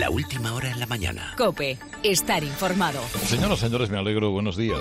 La última hora en la mañana. COPE. Estar informado. Señoras y señores, me alegro. Buenos días.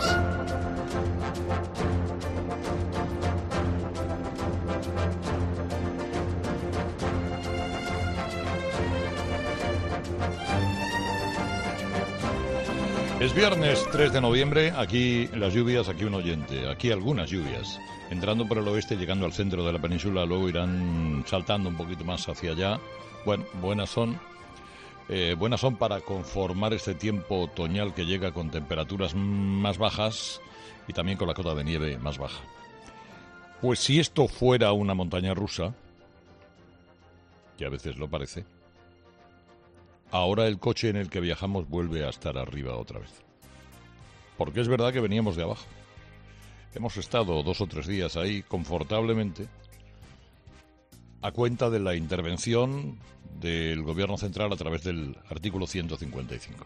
Es viernes 3 de noviembre, aquí las lluvias, aquí un oyente, aquí algunas lluvias, entrando por el oeste, llegando al centro de la península, luego irán saltando un poquito más hacia allá. Bueno, buenas son para conformar este tiempo otoñal que llega con temperaturas más bajas y también con la cota de nieve más baja. Pues si esto fuera una montaña rusa, que a veces lo parece, ahora el coche en el que viajamos vuelve a estar arriba otra vez. Porque es verdad que veníamos de abajo. Hemos estado 2 o 3 días ahí confortablemente a cuenta de la intervención del Gobierno central a través del artículo 155.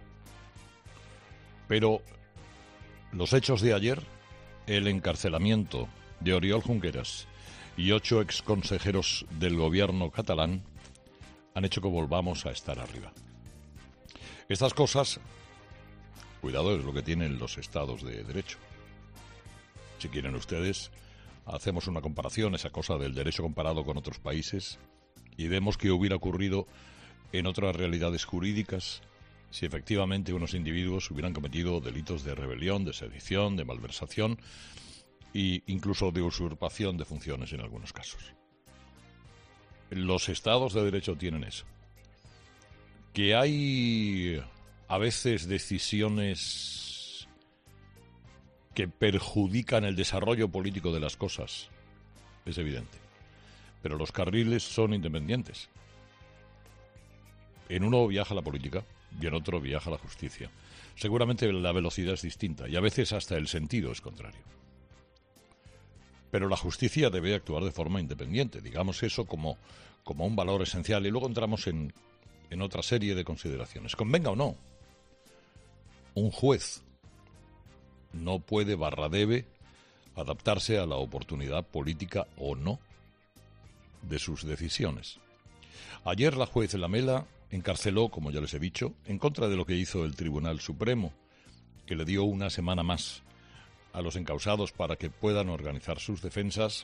Pero los hechos de ayer, el encarcelamiento de Oriol Junqueras y 8 exconsejeros del Gobierno catalán han hecho que volvamos a estar arriba. Estas cosas, cuidado, es lo que tienen los estados de derecho. Si quieren ustedes, hacemos una comparación, esa cosa del derecho comparado con otros países, y vemos qué hubiera ocurrido en otras realidades jurídicas si efectivamente unos individuos hubieran cometido delitos de rebelión, de sedición, de malversación e incluso de usurpación de funciones en algunos casos. Los estados de derecho tienen eso. Que hay a veces decisiones que perjudican el desarrollo político de las cosas, es evidente. Pero los carriles son independientes. En uno viaja la política y en otro viaja la justicia. Seguramente la velocidad es distinta y a veces hasta el sentido es contrario. Pero la justicia debe actuar de forma independiente, digamos eso como un valor esencial. Y luego entramos en otra serie de consideraciones. Convenga o no, un juez no puede debe adaptarse a la oportunidad política o no de sus decisiones. Ayer la juez Lamela encarceló, como ya les he dicho, en contra de lo que hizo el Tribunal Supremo, que le dio una semana más a los encausados para que puedan organizar sus defensas,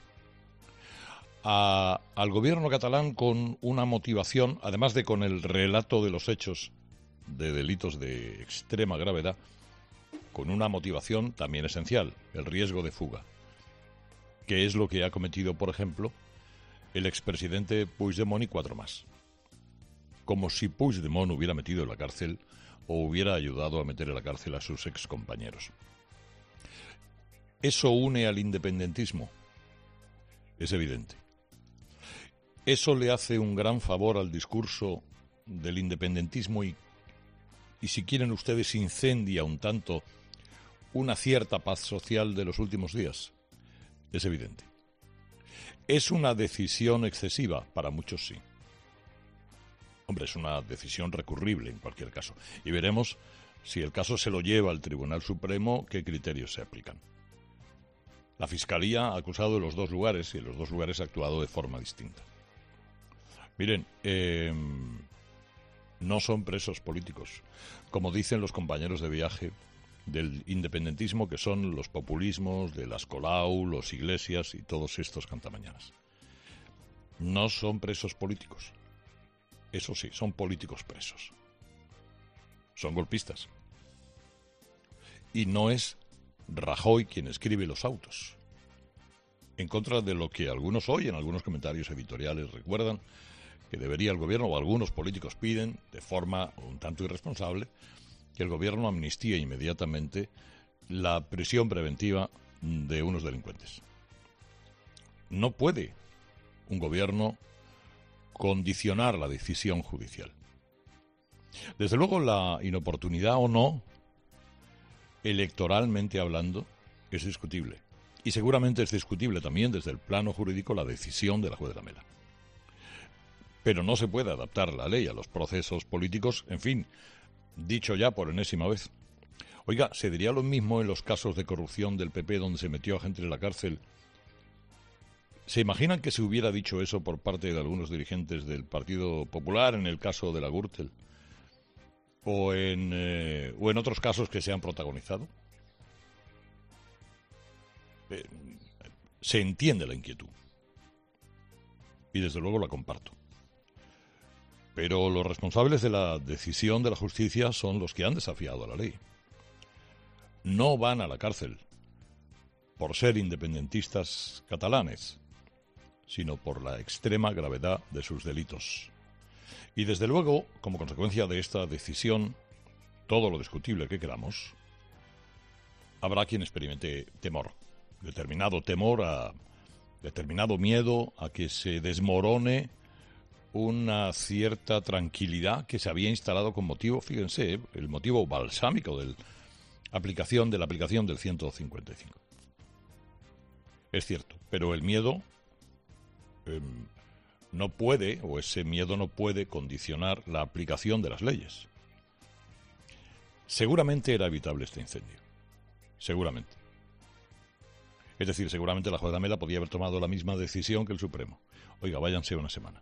al gobierno catalán con una motivación, además de con el relato de los hechos de delitos de extrema gravedad, con una motivación también esencial, el riesgo de fuga, que es lo que ha cometido, por ejemplo, el expresidente Puigdemont y 4 más. Como si Puigdemont hubiera metido en la cárcel o hubiera ayudado a meter en la cárcel a sus excompañeros. ¿Eso une al independentismo? Es evidente. Eso le hace un gran favor al discurso del independentismo y si quieren ustedes, incendia un tanto una cierta paz social de los últimos días. Es evidente. ¿Es una decisión excesiva? Para muchos sí. Hombre, es una decisión recurrible en cualquier caso. Y veremos si el caso se lo lleva al Tribunal Supremo, qué criterios se aplican. La Fiscalía ha acusado de los 2 lugares y en los 2 lugares ha actuado de forma distinta. Miren, no son presos políticos, como dicen los compañeros de viaje del independentismo, que son los populismos de las Colau, los Iglesias y todos estos cantamañanas. No son presos políticos. Eso sí, son políticos presos. Son golpistas. Y no es Rajoy quien escribe los autos. En contra de lo que algunos hoy en algunos comentarios editoriales recuerdan, que debería el gobierno, o algunos políticos piden, de forma un tanto irresponsable, que el gobierno amnistíe inmediatamente la prisión preventiva de unos delincuentes. No puede un gobierno condicionar la decisión judicial. Desde luego, la inoportunidad o no, electoralmente hablando, es discutible. Y seguramente es discutible también desde el plano jurídico la decisión de la juez Lamela. Pero no se puede adaptar la ley a los procesos políticos, en fin, dicho ya por enésima vez. Oiga, ¿se diría lo mismo en los casos de corrupción del PP donde se metió a gente en la cárcel? ¿Se imaginan que se hubiera dicho eso por parte de algunos dirigentes del Partido Popular en el caso de la Gürtel? o en otros casos que se han protagonizado. Se entiende la inquietud y desde luego la comparto. Pero los responsables de la decisión de la justicia son los que han desafiado a la ley. No van a la cárcel por ser independentistas catalanes, sino por la extrema gravedad de sus delitos. Y desde luego, como consecuencia de esta decisión, todo lo discutible que queramos, habrá quien experimente temor, determinado miedo a que se desmorone una cierta tranquilidad que se había instalado con motivo, fíjense, el motivo balsámico de la aplicación del 155. Es cierto, pero el miedo no puede, o ese miedo no puede condicionar la aplicación de las leyes. Seguramente era evitable este incendio. Seguramente. Es decir, seguramente la juez Lamela podía haber tomado la misma decisión que el Supremo. Oiga, váyanse una semana.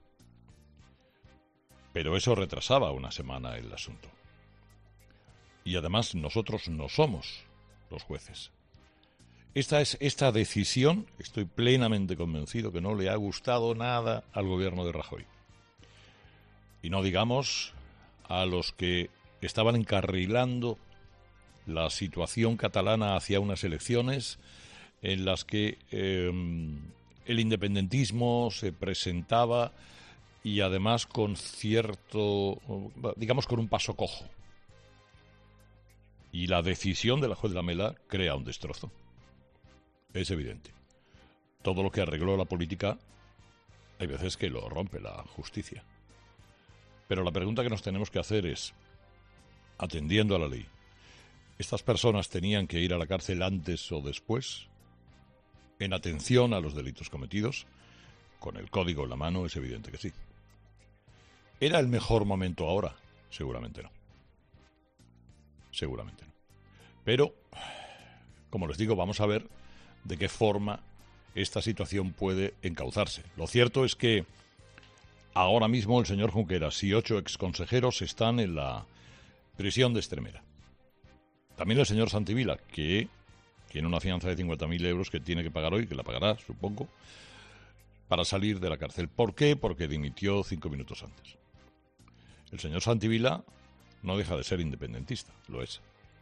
Pero eso retrasaba una semana el asunto. Y además nosotros no somos los jueces. Esta decisión, estoy plenamente convencido que no le ha gustado nada al gobierno de Rajoy. Y no digamos a los que estaban encarrilando la situación catalana hacia unas elecciones en las que el independentismo se presentaba y además con cierto, digamos, con un paso cojo. Y la decisión de la juez Lamela crea un destrozo. Es evidente. Todo lo que arregló la política, hay veces que lo rompe la justicia. Pero la pregunta que nos tenemos que hacer es, atendiendo a la ley, ¿estas personas tenían que ir a la cárcel antes o después? En atención a los delitos cometidos, con el código en la mano, es evidente que sí. ¿Era el mejor momento ahora? Seguramente no. Seguramente no. Pero, como les digo, vamos a ver de qué forma esta situación puede encauzarse. Lo cierto es que ahora mismo el señor Junqueras y 8 exconsejeros están en la prisión de Extremera. También el señor Santivila, que tiene una fianza de 50.000 euros que tiene que pagar hoy, que la pagará, supongo, para salir de la cárcel. ¿Por qué? Porque dimitió 5 minutos antes. El señor Santivila no deja de ser independentista, lo es.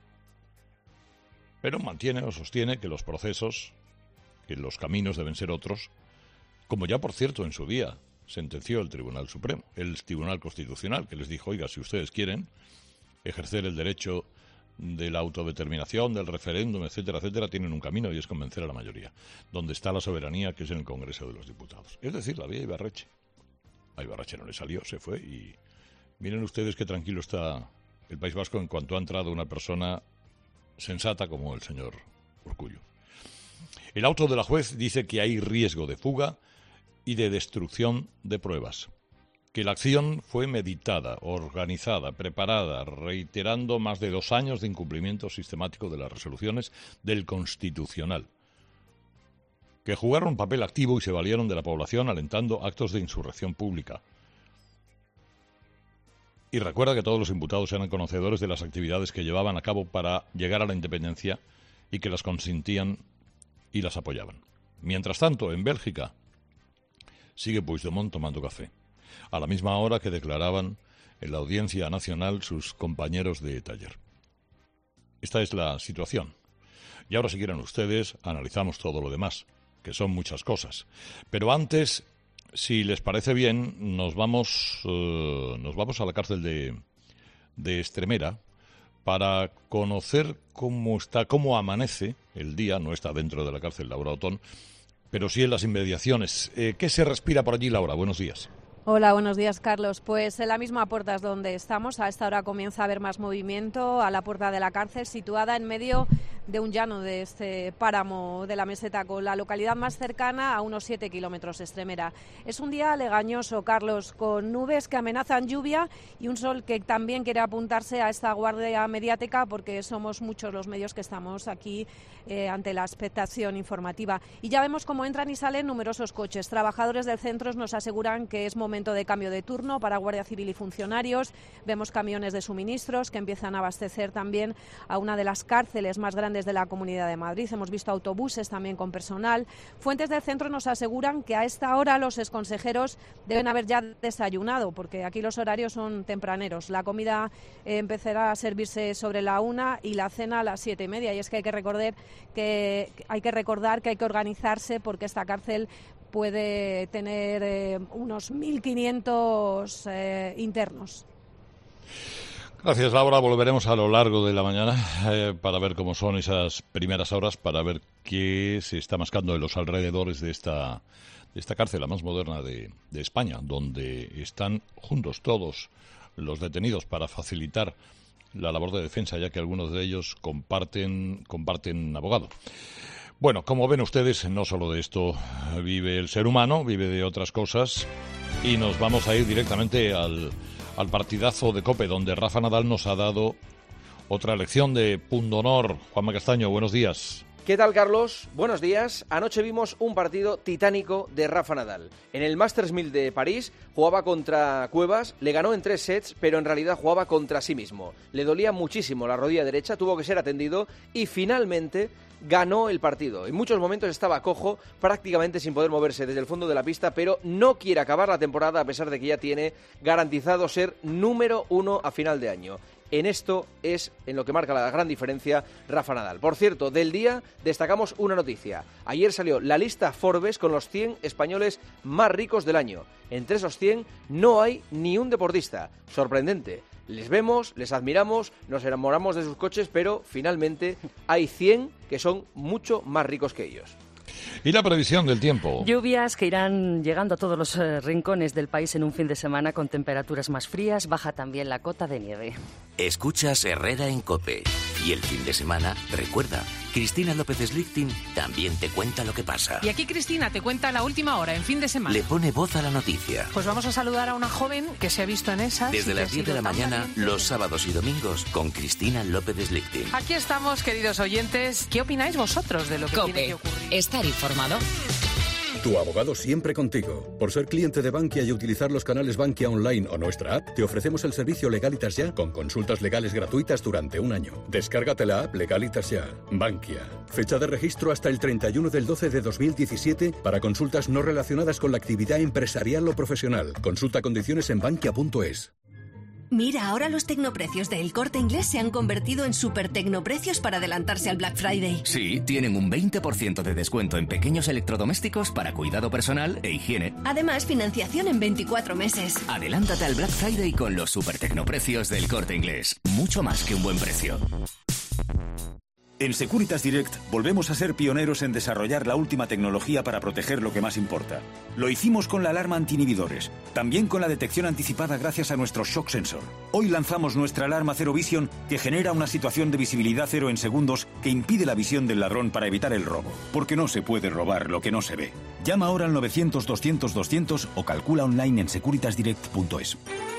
Pero mantiene o sostiene que los procesos, que los caminos deben ser otros, como ya por cierto en su día sentenció el Tribunal Supremo, el Tribunal Constitucional, que les dijo, oiga, si ustedes quieren ejercer el derecho de la autodeterminación, del referéndum, etcétera, etcétera, tienen un camino y es convencer a la mayoría, donde está la soberanía, que es en el Congreso de los Diputados. Es decir, la vía Ibarretxe. A Ibarretxe no le salió, se fue y miren ustedes qué tranquilo está el País Vasco en cuanto ha entrado una persona sensata como el señor Urkullu. El auto de la juez dice que hay riesgo de fuga y de destrucción de pruebas, que la acción fue meditada, organizada, preparada, reiterando más de 2 años de incumplimiento sistemático de las resoluciones del Constitucional, que jugaron un papel activo y se valieron de la población alentando actos de insurrección pública. Y recuerda que todos los imputados eran conocedores de las actividades que llevaban a cabo para llegar a la independencia y que las consentían y las apoyaban. Mientras tanto, en Bélgica, sigue Puigdemont tomando café, a la misma hora que declaraban en la Audiencia Nacional sus compañeros de taller. Esta es la situación. Y ahora, si quieren ustedes, analizamos todo lo demás, que son muchas cosas. Pero antes, si les parece bien, nos vamos a la cárcel de Extremera para conocer cómo amanece el día. No está dentro de la cárcel Laura Otón, pero sí en las inmediaciones. ¿Qué se respira por allí, Laura? Buenos días. Hola, buenos días, Carlos. Pues en la misma puerta es donde estamos. A esta hora comienza a haber más movimiento a la puerta de la cárcel, situada en medio de un llano de este páramo de la meseta, con la localidad más cercana a unos 7 kilómetros, Estremera. Es un día legañoso, Carlos, con nubes que amenazan lluvia y un sol que también quiere apuntarse a esta guardia mediática, porque somos muchos los medios que estamos aquí ante la expectación informativa. Y ya vemos cómo entran y salen numerosos coches. Trabajadores del centro nos aseguran que es momento de cambio de turno para Guardia Civil y funcionarios. Vemos camiones de suministros que empiezan a abastecer también a una de las cárceles más grandes de la Comunidad de Madrid. Hemos visto autobuses también con personal. Fuentes del centro nos aseguran que a esta hora los exconsejeros deben haber ya desayunado, porque aquí los horarios son tempraneros. La comida empezará a servirse sobre la 1 y la cena a las 7:30. Y es que hay que recordar que hay que organizarse, porque esta cárcel puede tener unos 1.500 internos. Gracias, Laura. Volveremos a lo largo de la mañana para ver cómo son esas primeras horas, para ver qué se está mascando en los alrededores de esta cárcel, la más moderna de España, donde están juntos todos los detenidos para facilitar la labor de defensa, ya que algunos de ellos comparten abogado. Bueno, como ven ustedes, no solo de esto vive el ser humano, vive de otras cosas, y nos vamos a ir directamente al partidazo de COPE, donde Rafa Nadal nos ha dado otra lección de pundonor. Juanma Castaño, buenos días. ¿Qué tal, Carlos? Buenos días. Anoche vimos un partido titánico de Rafa Nadal. En el Masters 1000 de París jugaba contra Cuevas, le ganó en 3 sets, pero en realidad jugaba contra sí mismo. Le dolía muchísimo la rodilla derecha, tuvo que ser atendido y finalmente ganó el partido. En muchos momentos estaba cojo, prácticamente sin poder moverse desde el fondo de la pista, pero no quiere acabar la temporada a pesar de que ya tiene garantizado ser número 1 a final de año. En esto es en lo que marca la gran diferencia Rafa Nadal. Por cierto, del día destacamos una noticia. Ayer salió la lista Forbes con los 100 españoles más ricos del año. Entre esos 100 no hay ni un deportista. Sorprendente. Les vemos, les admiramos, nos enamoramos de sus coches, pero finalmente hay 100 que son mucho más ricos que ellos. ¿Y la previsión del tiempo? Lluvias que irán llegando a todos los rincones del país en un fin de semana con temperaturas más frías. Baja también la cota de nieve. Escuchas Herrera en COPE. Y el fin de semana, recuerda, Cristina López Slichting también te cuenta lo que pasa. Y aquí Cristina te cuenta la última hora en fin de semana. Le pone voz a la noticia. Pues vamos a saludar a una joven que se ha visto en esas. Desde las 10 de la mañana, los sábados y domingos, con Cristina López Slichting. Aquí estamos, queridos oyentes. ¿Qué opináis vosotros de lo que tiene que ocurrir? Estar informado. Tu abogado siempre contigo. Por ser cliente de Bankia y utilizar los canales Bankia Online o nuestra app, te ofrecemos el servicio Legalitas Ya con consultas legales gratuitas durante 1 año. Descárgate la app Legalitas Ya. Bankia. Fecha de registro hasta el 31 del 12 de 2017 para consultas no relacionadas con la actividad empresarial o profesional. Consulta condiciones en bankia.es. Mira, ahora los tecnoprecios de El Corte Inglés se han convertido en super tecnoprecios para adelantarse al Black Friday. Sí, tienen un 20% de descuento en pequeños electrodomésticos para cuidado personal e higiene. Además, financiación en 24 meses. Adelántate al Black Friday con los super tecnoprecios del Corte Inglés. Mucho más que un buen precio. En Securitas Direct volvemos a ser pioneros en desarrollar la última tecnología para proteger lo que más importa. Lo hicimos con la alarma anti-inhibidores, también con la detección anticipada gracias a nuestro Shock Sensor. Hoy lanzamos nuestra alarma Zero Vision, que genera una situación de visibilidad cero en segundos que impide la visión del ladrón para evitar el robo. Porque no se puede robar lo que no se ve. Llama ahora al 900-200-200 o calcula online en securitasdirect.es.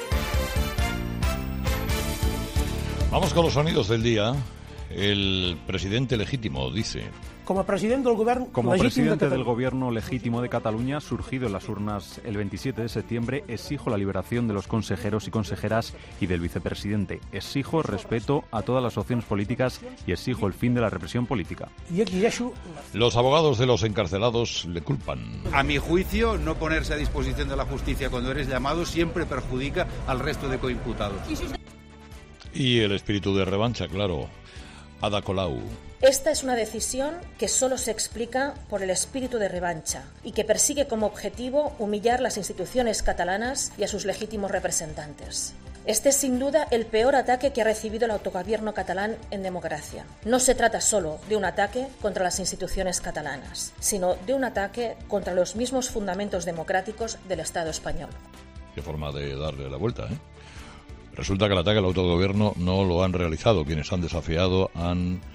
Vamos con los sonidos del día. El presidente legítimo dice: Como presidente del gobierno legítimo de Cataluña, surgido en las urnas el 27 de septiembre, exijo la liberación de los consejeros y consejeras y del vicepresidente. Exijo respeto a todas las opciones políticas y exijo el fin de la represión política. Los abogados de los encarcelados le culpan. A mi juicio, no ponerse a disposición de la justicia cuando eres llamado siempre perjudica al resto de coimputados. Y el espíritu de revancha, claro. Ada Colau. Esta es una decisión que solo se explica por el espíritu de revancha y que persigue como objetivo humillar las instituciones catalanas y a sus legítimos representantes. Este es sin duda el peor ataque que ha recibido el autogobierno catalán en democracia. No se trata solo de un ataque contra las instituciones catalanas, sino de un ataque contra los mismos fundamentos democráticos del Estado español. Qué forma de darle la vuelta, ¿eh? Resulta que el ataque al autogobierno no lo han realizado. Quienes han desafiado han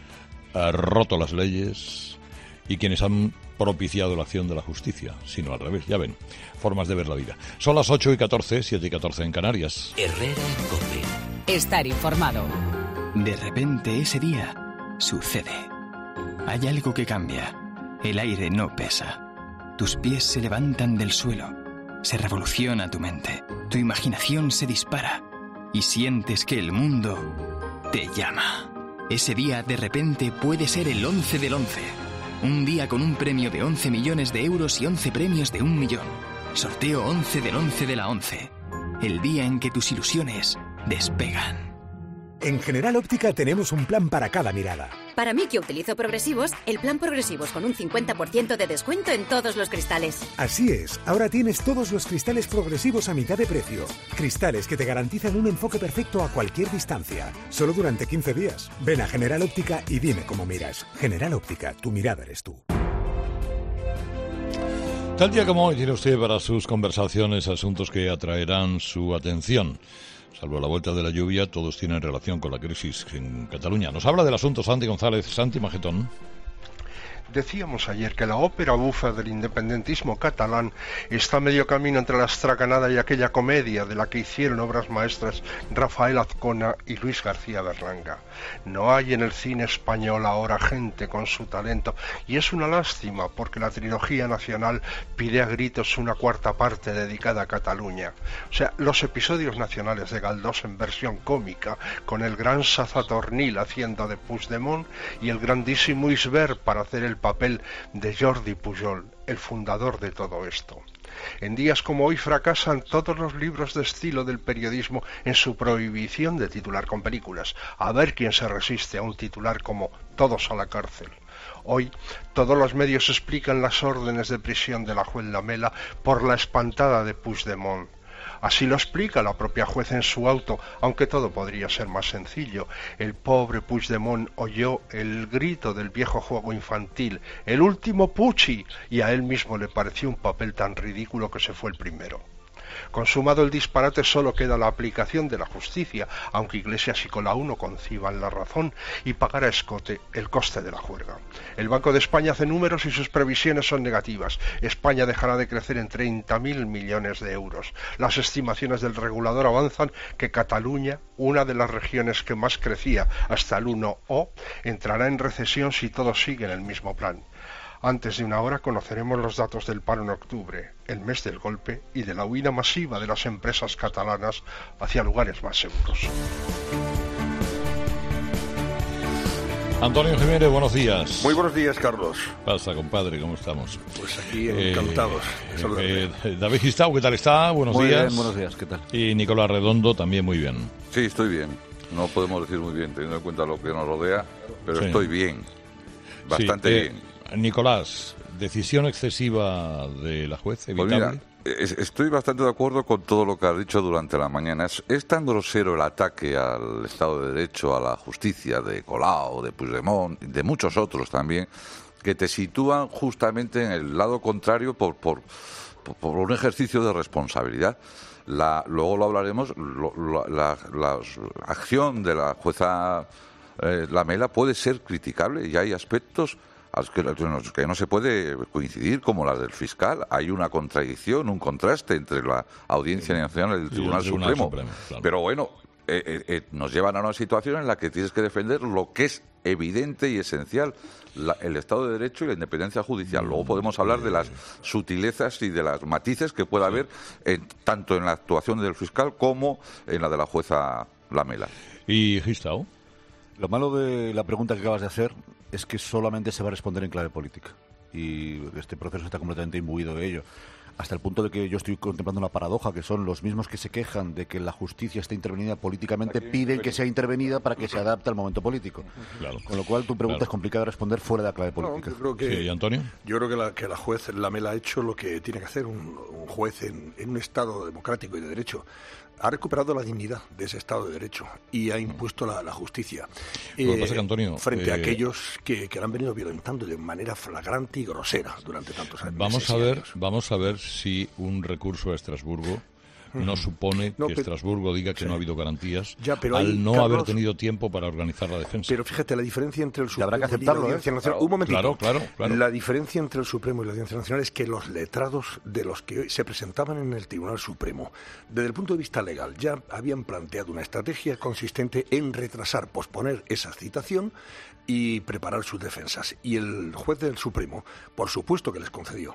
roto las leyes y quienes han propiciado la acción de la justicia, sino al revés, ya ven, formas de ver la vida. Son las 8:14, 7:14 en Canarias. Herrera en COPE. Estar informado. De repente ese día sucede. Hay algo que cambia. El aire no pesa. Tus pies se levantan del suelo. Se revoluciona tu mente. Tu imaginación se dispara. Y sientes que el mundo te llama. Ese día de repente puede ser el 11 del 11. Un día con un premio de 11 millones de euros y 11 premios de 1 millón. Sorteo 11 del 11 de la 11. El día en que tus ilusiones despegan. En General Óptica tenemos un plan para cada mirada. Para mí, que utilizo progresivos, el plan progresivos con un 50% de descuento en todos los cristales. Así es, ahora tienes todos los cristales progresivos a mitad de precio. Cristales que te garantizan un enfoque perfecto a cualquier distancia. Solo durante 15 días. Ven a General Óptica y dime cómo miras. General Óptica, tu mirada eres tú. Tal día como hoy tiene usted para sus conversaciones asuntos que atraerán su atención. Salvo la vuelta de la lluvia, todos tienen relación con la crisis en Cataluña. Nos habla del asunto Santi González. Santi Magetón. Decíamos ayer que la ópera bufa del independentismo catalán está a medio camino entre la estracanada y aquella comedia de la que hicieron obras maestras Rafael Azcona y Luis García Berlanga. No hay en el cine español ahora gente con su talento, y es una lástima porque la trilogía nacional pide a gritos una cuarta parte dedicada a Cataluña. O sea, los episodios nacionales de Galdós en versión cómica, con el gran Sazatornil haciendo de Puigdemont y el grandísimo Isbert para hacer el papel de Jordi Pujol, el fundador de todo esto. En días como hoy fracasan todos los libros de estilo del periodismo en su prohibición de titular con películas. A ver quién se resiste a un titular como "Todos a la cárcel". Hoy todos los medios explican las órdenes de prisión de la juez Lamela por la espantada de Puigdemont. Así lo explica la propia juez en su auto, aunque todo podría ser más sencillo. El pobre Puigdemont oyó el grito del viejo juego infantil, el último Pucci, y a él mismo le pareció un papel tan ridículo que se fue el primero. Consumado el disparate, solo queda la aplicación de la justicia, aunque Iglesias y Colau no conciban la razón, y pagar a escote el coste de la juerga. El Banco de España hace números y sus previsiones son negativas. España dejará de crecer en 30.000 millones de euros. Las estimaciones del regulador avanzan que Cataluña, una de las regiones que más crecía hasta el 1,0, entrará en recesión si todo sigue en el mismo plan. Antes de una hora conoceremos los datos del paro en octubre, el mes del golpe y de la huida masiva de las empresas catalanas hacia lugares más seguros. Antonio Jiménez, buenos días. Muy buenos días, Carlos. ¿Qué pasa, compadre? ¿Cómo estamos? Pues aquí encantados. David Gistau, ¿qué tal está? Buenos días. Muy bien, buenos días, ¿qué tal? Y Nicolás Redondo, también muy bien. Sí, estoy bien. No podemos decir muy bien, teniendo en cuenta lo que nos rodea, pero sí, estoy bien. Bastante bien. Nicolás, ¿decisión excesiva de la juez, evitable? Pues mira, estoy bastante de acuerdo con todo lo que has dicho durante la mañana. Es tan grosero el ataque al Estado de Derecho, a la justicia de Colau, de Puigdemont, de muchos otros también, que te sitúan justamente en el lado contrario por un ejercicio de responsabilidad. Luego lo hablaremos, la acción de la jueza Lamela puede ser criticable y hay aspectos que no se puede coincidir, como la del fiscal. Hay una contradicción, un contraste entre la Audiencia Nacional y el Tribunal Supremo. Claro. Pero bueno, nos llevan a una situación en la que tienes que defender lo que es evidente y esencial, el Estado de Derecho y la independencia judicial. Luego podemos hablar de las sutilezas y de las matices que pueda haber tanto en la actuación del fiscal como en la de la jueza Lamela. ¿Y Gistau? Lo malo de la pregunta que acabas de hacer es que solamente se va a responder en clave política. Y este proceso está completamente imbuido de ello. Hasta el punto de que yo estoy contemplando una paradoja, que son los mismos que se quejan de que la justicia esté intervenida políticamente, piden que sea intervenida para que se adapte al momento político. Claro. Con lo cual tu pregunta es complicada de responder fuera de la clave política. No, yo creo que, sí, ¿Antonio? Yo creo que la juez Lamela ha hecho lo que tiene que hacer un juez en un Estado democrático y de derecho. Ha recuperado la dignidad de ese Estado de Derecho y ha impuesto la justicia. Lo que pasa que, Antonio, frente a aquellos que la han venido violentando de manera flagrante y grosera durante tantos años. Vamos a ver si un recurso a Estrasburgo no supone que Estrasburgo diga que no ha habido garantías pero al no Carlos, haber tenido tiempo para organizar la defensa. Pero fíjate, la diferencia entre el Supremo habrá que aceptarlo, y la Audiencia Nacional... Claro, un momentito. Claro. La diferencia entre el Supremo y la Audiencia Nacional es que los letrados de los que se presentaban en el Tribunal Supremo, desde el punto de vista legal, ya habían planteado una estrategia consistente en retrasar, posponer esa citación y preparar sus defensas. Y el juez del Supremo, por supuesto que les concedió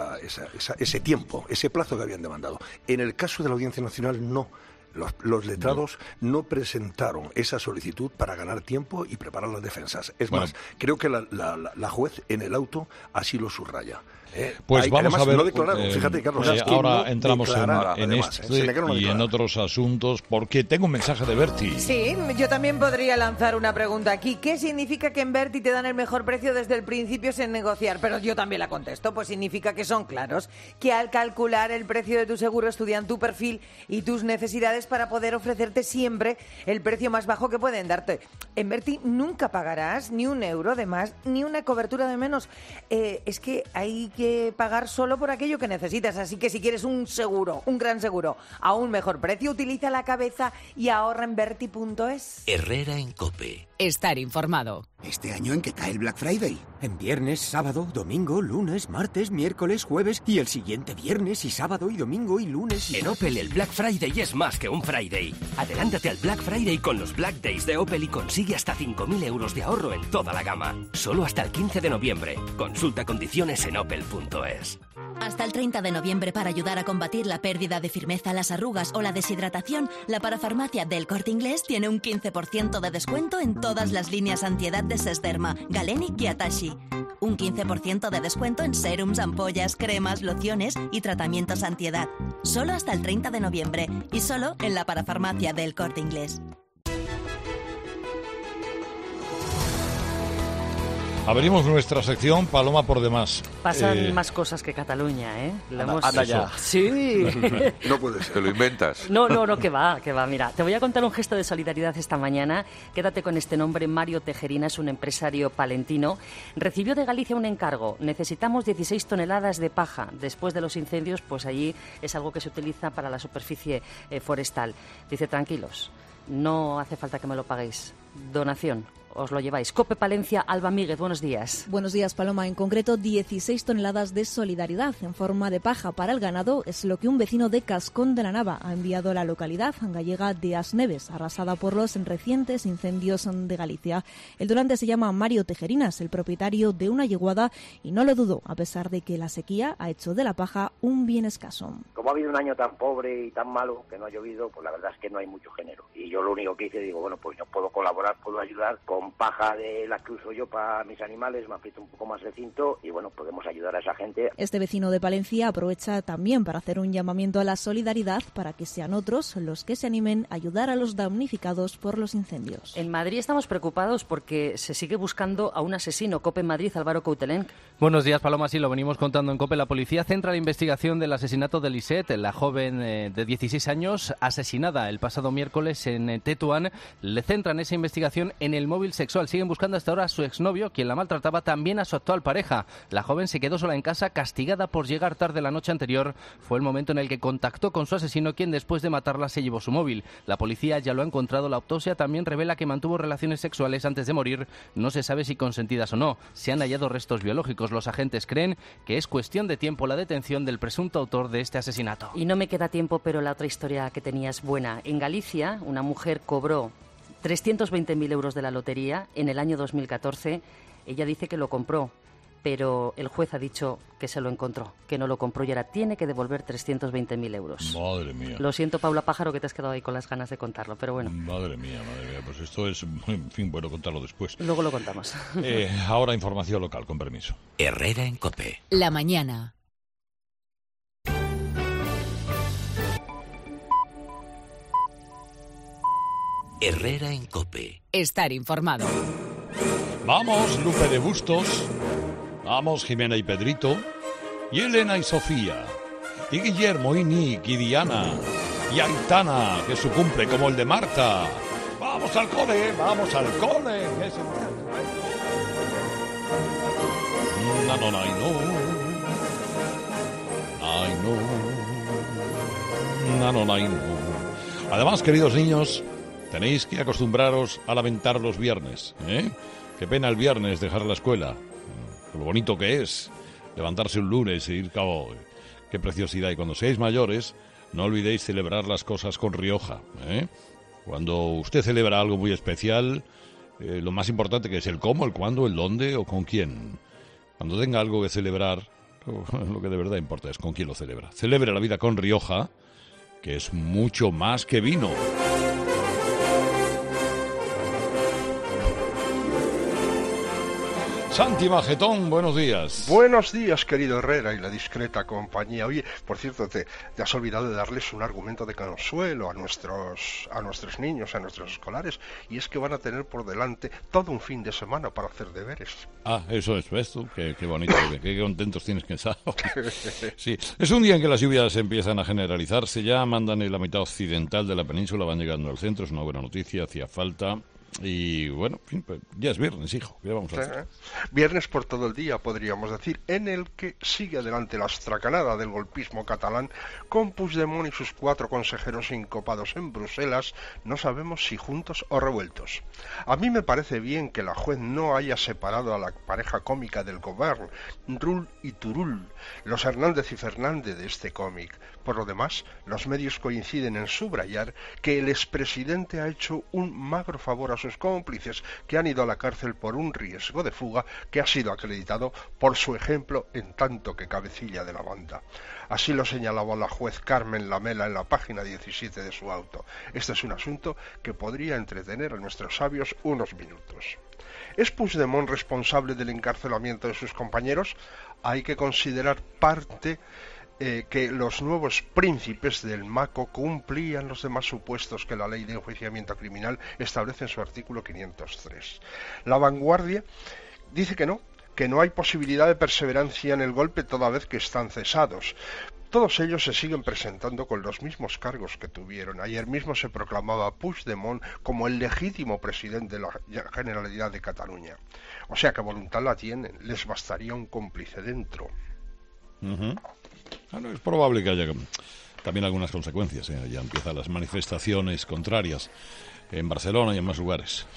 ese tiempo, ese plazo que habían demandado. En el caso de la Audiencia Nacional, no. Los letrados no presentaron esa solicitud para ganar tiempo y preparar las defensas. Es más, creo que la juez en el auto así lo subraya. Pues vamos además, a ver. No declararon, fíjate, Carlos. Ahora no entramos en este y en otros asuntos, porque tengo un mensaje de Berti. Sí, yo también podría lanzar una pregunta aquí. ¿Qué significa que en Berti te dan el mejor precio desde el principio sin negociar? Pero yo también la contesto. Pues significa que son claros, que al calcular el precio de tu seguro estudian tu perfil y tus necesidades para poder ofrecerte siempre el precio más bajo que pueden darte. En Berti nunca pagarás ni un euro de más, ni una cobertura de menos. Es que hay que pagar solo por aquello que necesitas, así que si quieres un seguro, un gran seguro, a un mejor precio, utiliza la cabeza y ahorra en Berti.es. Herrera en COPE. Estar informado. ¿Este año en qué cae el Black Friday? En viernes, sábado, domingo, lunes, martes, miércoles, jueves y el siguiente viernes y sábado y domingo y lunes y... En Opel el Black Friday es más que un Friday. Adelántate al Black Friday con los Black Days de Opel y consigue hasta 5.000 euros de ahorro en toda la gama. Solo hasta el 15 de noviembre. Consulta condiciones en opel.es. Hasta el 30 de noviembre, para ayudar a combatir la pérdida de firmeza, las arrugas o la deshidratación, la parafarmacia del Corte Inglés tiene un 15% de descuento en todas las líneas antiedad de Sesderma, Galenic y Atashi. Un 15% de descuento en serums, ampollas, cremas, lociones y tratamientos antiedad. Solo hasta el 30 de noviembre y solo en la parafarmacia del Corte Inglés. Abrimos nuestra sección Paloma por demás. Pasan más cosas que Cataluña, ¿eh? Anda ya. Sí. No puede ser. Te lo inventas. No, que va. Mira, te voy a contar un gesto de solidaridad esta mañana. Quédate con este nombre. Mario Tejerina es un empresario palentino. Recibió de Galicia un encargo. Necesitamos 16 toneladas de paja. Después de los incendios, pues allí es algo que se utiliza para la superficie forestal. Dice, tranquilos, no hace falta que me lo paguéis. Donación. Os lo lleváis. COPE Palencia, Alba Míguez, buenos días. Buenos días, Paloma. En concreto, 16 toneladas de solidaridad en forma de paja para el ganado es lo que un vecino de Cascón de la Nava ha enviado a la localidad gallega de Asneves, arrasada por los recientes incendios de Galicia. El donante se llama Mario Tejerinas, el propietario de una yeguada, y no lo dudó, a pesar de que la sequía ha hecho de la paja un bien escaso. Como ha habido un año tan pobre y tan malo que no ha llovido, pues la verdad es que no hay mucho género. Y yo lo único que hice, digo, bueno, pues yo puedo colaborar, puedo ayudar con paja de la que uso yo para mis animales, me aprieto un poco más el cinto y bueno, podemos ayudar a esa gente. Este vecino de Palencia aprovecha también para hacer un llamamiento a la solidaridad para que sean otros los que se animen a ayudar a los damnificados por los incendios. En Madrid estamos preocupados porque se sigue buscando a un asesino. COPE en Madrid, Álvaro Coutelén. Buenos días, Paloma. Sí, lo venimos contando en COPE. La policía centra la investigación del asesinato de Lisette, la joven de 16 años, asesinada el pasado miércoles en Tetuán. Le centran esa investigación en el móvil sexual. Siguen buscando hasta ahora a su exnovio, quien la maltrataba, también a su actual pareja. La joven se quedó sola en casa, castigada por llegar tarde la noche anterior. Fue el momento en el que contactó con su asesino, quien después de matarla se llevó su móvil. La policía ya lo ha encontrado. La autopsia también revela que mantuvo relaciones sexuales antes de morir. No se sabe si consentidas o no. Se han hallado restos biológicos. Los agentes creen que es cuestión de tiempo la detención del presunto autor de este asesinato. Y no me queda tiempo, pero la otra historia que tenías buena. En Galicia, una mujer cobró 320.000 euros de la lotería en el año 2014. Ella dice que lo compró, pero el juez ha dicho que se lo encontró, que no lo compró y ahora tiene que devolver 320.000 euros. Madre mía. Lo siento, Paula Pájaro, que te has quedado ahí con las ganas de contarlo, pero bueno. Madre mía. Pues esto es, en fin, bueno, contarlo después. Luego lo contamos. Ahora información local, con permiso. Herrera en COPE. La mañana. Herrera en COPE. Estar informado. Vamos, Lupe de Bustos. Vamos, Jimena y Pedrito. Y Elena y Sofía. Y Guillermo y Nick y Diana. Y Aitana, que su cumple como el de Marta. Vamos al cole, vamos al cole. Además, queridos niños, tenéis que acostumbraros a lamentar los viernes, ¿eh? Qué pena el viernes dejar la escuela. Lo bonito que es levantarse un lunes e ir cabo. Qué preciosidad. Y cuando seáis mayores, no olvidéis celebrar las cosas con Rioja, ¿eh? Cuando usted celebra algo muy especial, lo más importante que es el cómo, el cuándo, el dónde o con quién. Cuando tenga algo que celebrar, lo que de verdad importa es con quién lo celebra. Celebre la vida con Rioja, que es mucho más que vino. Santi Magetón, buenos días. Buenos días, querido Herrera y la discreta compañía. Oye, por cierto, te has olvidado de darles un argumento de consuelo a nuestros niños, a nuestros escolares, y es que van a tener por delante todo un fin de semana para hacer deberes. Ah, eso es, ¿ves tú? Qué bonito, qué contentos tienes que estar. Sí, es un día en que las lluvias empiezan a generalizarse, ya mandan en la mitad occidental de la península, van llegando al centro, es una buena noticia, hacía falta. Y bueno, en fin, pues ya es viernes, hijo, ¿qué vamos a hacer? Viernes por todo el día, podríamos decir, en el que sigue adelante la estracanada del golpismo catalán, con Puigdemont y sus 4 consejeros sincopados en Bruselas, no sabemos si juntos o revueltos. A mí me parece bien que la juez no haya separado a la pareja cómica del Govern, Rull y Turull, los Hernández y Fernández de este cómic. Por lo demás, los medios coinciden en subrayar que el expresidente ha hecho un magro favor a sus cómplices, que han ido a la cárcel por un riesgo de fuga que ha sido acreditado por su ejemplo en tanto que cabecilla de la banda. Así lo señalaba la juez Carmen Lamela en la página 17 de su auto. Este es un asunto que podría entretener a nuestros sabios unos minutos. ¿Es Puigdemont responsable del encarcelamiento de sus compañeros? Hay que considerar parte que los nuevos príncipes del MACO cumplían los demás supuestos que la ley de enjuiciamiento criminal establece en su artículo 503. La Vanguardia dice que no hay posibilidad de perseverancia en el golpe toda vez que están cesados. Todos ellos se siguen presentando con los mismos cargos que tuvieron. Ayer mismo se proclamaba Puigdemont como el legítimo presidente de la Generalidad de Cataluña. O sea que voluntad la tienen, les bastaría un cómplice dentro. Bueno, es probable que haya también algunas consecuencias, ¿eh? Ya empiezan las manifestaciones contrarias en Barcelona y en más lugares.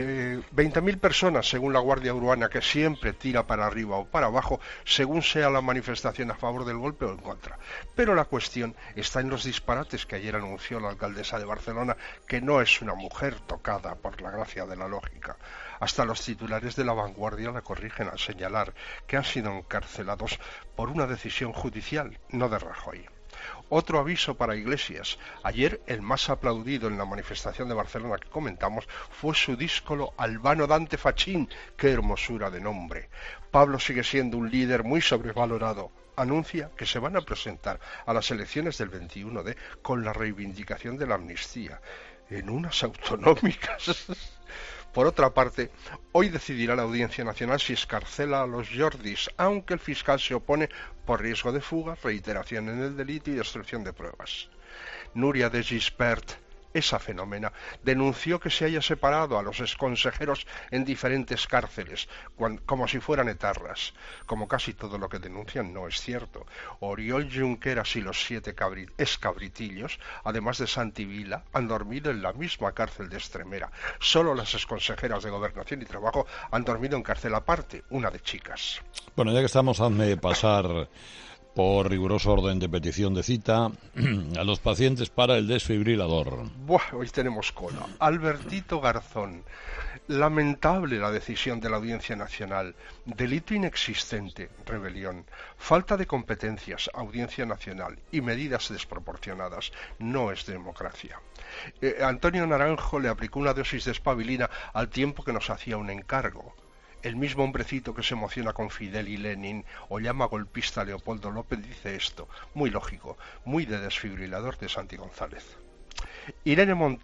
20.000 personas, según la Guardia Urbana, que siempre tira para arriba o para abajo, según sea la manifestación a favor del golpe o en contra. Pero la cuestión está en los disparates que ayer anunció la alcaldesa de Barcelona, que no es una mujer tocada por la gracia de la lógica. Hasta los titulares de La Vanguardia la corrigen al señalar que han sido encarcelados por una decisión judicial, no de Rajoy. Otro aviso para Iglesias. Ayer el más aplaudido en la manifestación de Barcelona que comentamos fue su díscolo Albano Dante Fachín. ¡Qué hermosura de nombre! Pablo sigue siendo un líder muy sobrevalorado. Anuncia que se van a presentar a las elecciones del 21D con la reivindicación de la amnistía en unas autonómicas. Por otra parte, hoy decidirá la Audiencia Nacional si escarcela a los Jordis, aunque el fiscal se opone por riesgo de fuga, reiteración en el delito y destrucción de pruebas. Núria de Gispert, esa fenómena, denunció que se haya separado a los exconsejeros en diferentes cárceles, como si fueran etarras. Como casi todo lo que denuncian no es cierto. Oriol Junqueras y los 7 excabritillos, además de Santi Vila, han dormido en la misma cárcel de Extremera. Solo las exconsejeras de Gobernación y Trabajo han dormido en cárcel aparte, una de chicas. Bueno, ya que estamos, hazme pasar por riguroso orden de petición de cita a los pacientes para el desfibrilador. Buah, hoy tenemos cola. Albertito Garzón. Lamentable la decisión de la Audiencia Nacional. Delito inexistente, rebelión. Falta de competencias, Audiencia Nacional. Y medidas desproporcionadas. No es democracia. Antonio Naranjo le aplicó una dosis de espabilina al tiempo que nos hacía un encargo. El mismo hombrecito que se emociona con Fidel y Lenin o llama golpista a Leopoldo López dice esto, muy lógico, muy de desfibrilador de Santi González. Irene Montero,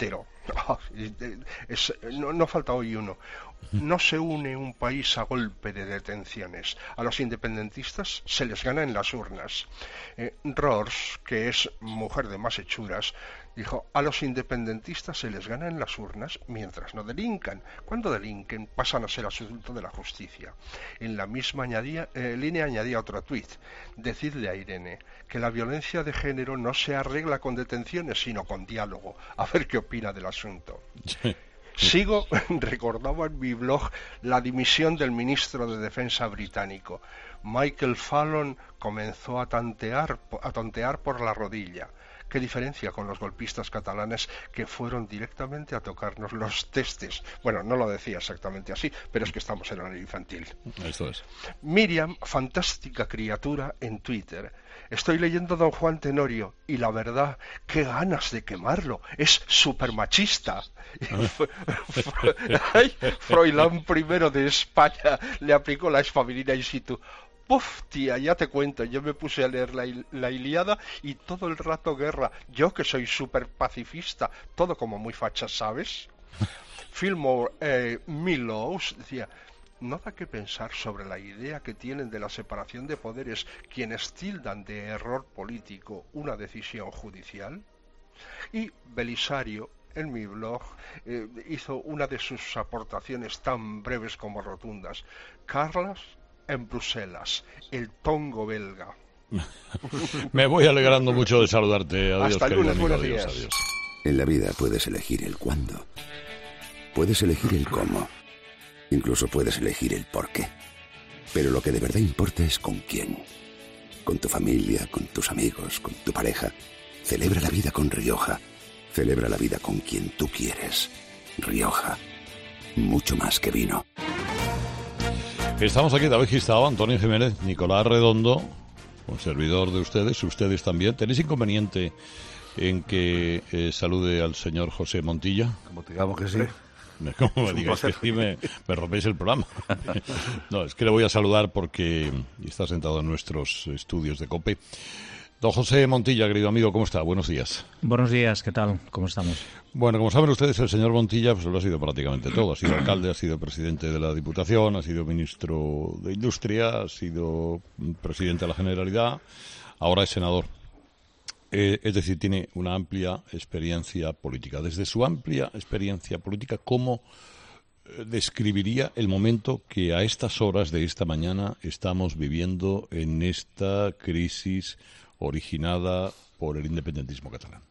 No falta hoy uno. No se une un país a golpe de detenciones. A los independentistas se les gana en las urnas. Rawls, que es mujer de más hechuras, dijo, a los independentistas se les gana en las urnas mientras no delincan. Cuando delinquen pasan a ser asunto de la justicia. En la misma línea añadía otro tuit. Decidle a Irene que la violencia de género no se arregla con detenciones, sino con diálogo. A ver qué opina del asunto. Sí. Recordaba en mi blog la dimisión del ministro de Defensa británico. Michael Fallon comenzó a tontear por la rodilla. ¿Qué diferencia con los golpistas catalanes que fueron directamente a tocarnos los testes? Bueno, no lo decía exactamente así, pero es que estamos en horario infantil. Eso es. Miriam, fantástica criatura, en Twitter. Estoy leyendo Don Juan Tenorio y la verdad, qué ganas de quemarlo. Es súper machista. Froilán I de España le aplicó la espabilina in situ. Puf, tía, ya te cuento, yo me puse a leer la Ilíada y todo el rato guerra. Yo que soy súper pacifista, todo como muy facha, ¿sabes? Fillmore Millows decía, no da que pensar sobre la idea que tienen de la separación de poderes quienes tildan de error político una decisión judicial. Y Belisario, en mi blog, hizo una de sus aportaciones tan breves como rotundas. Carlas en Bruselas, el tongo belga. Me voy alegrando mucho de saludarte. Adiós, hasta el lunes, buenos días. Adiós. En la vida puedes elegir el cuándo, puedes elegir el cómo, incluso puedes elegir el por qué. Pero lo que de verdad importa es con quién. Con tu familia, con tus amigos, con tu pareja. Celebra la vida con Rioja. Celebra la vida con quien tú quieres. Rioja. Mucho más que vino. Estamos aquí, David Gistao, Antonio Jiménez, Nicolás Redondo, un servidor de ustedes también. ¿Tenéis inconveniente en que salude al señor José Montilla? Como digamos que sí. Como me digáis que sí, me rompéis el programa. No, es que le voy a saludar porque está sentado en nuestros estudios de COPE. Don José Montilla, querido amigo, ¿cómo está? Buenos días. Buenos días, ¿qué tal? ¿Cómo estamos? Bueno, como saben ustedes, el señor Montilla pues lo ha sido prácticamente todo. Ha sido alcalde, ha sido presidente de la Diputación, ha sido ministro de Industria, ha sido presidente de la Generalidad, ahora es senador. Es decir, tiene una amplia experiencia política. Desde su amplia experiencia política, ¿cómo describiría el momento que a estas horas de esta mañana estamos viviendo en esta crisis originada por el independentismo catalán?